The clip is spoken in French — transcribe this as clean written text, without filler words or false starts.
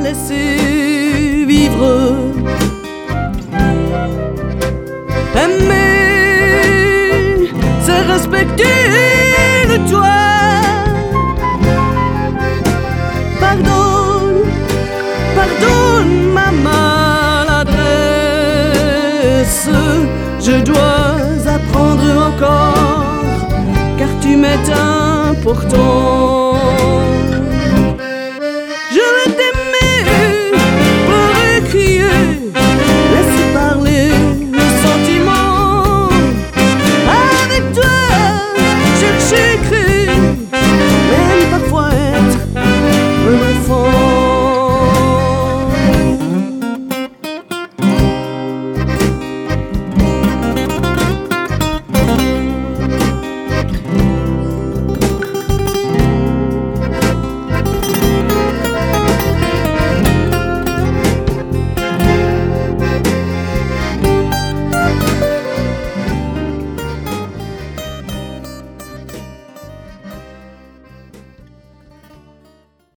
laisser vivre. Aimer, c'est respecter le toi. Pardonne ma maladresse. Je dois apprendre encore, car tu m'éteins pourtant.